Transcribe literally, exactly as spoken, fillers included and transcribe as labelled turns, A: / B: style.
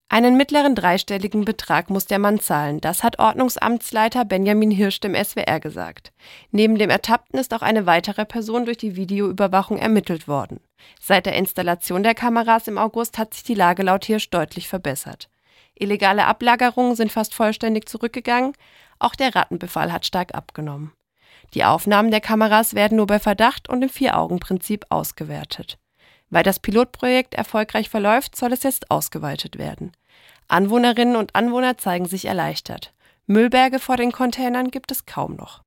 A: Einen mittleren dreistelligen Betrag muss der Mann zahlen, das hat Ordnungsamtsleiter Benjamin Hirsch dem S W R gesagt. Neben dem Ertappten ist auch eine weitere Person durch die Videoüberwachung ermittelt worden. Seit der Installation der Kameras im August hat sich die Lage laut Hirsch deutlich verbessert. Illegale Ablagerungen sind fast vollständig zurückgegangen, auch der Rattenbefall hat stark abgenommen. Die Aufnahmen der Kameras werden nur bei Verdacht und im Vier-Augen-Prinzip ausgewertet. Weil das Pilotprojekt erfolgreich verläuft, soll es jetzt ausgeweitet werden. Anwohnerinnen und Anwohner zeigen sich erleichtert. Müllberge vor den Containern gibt es kaum noch.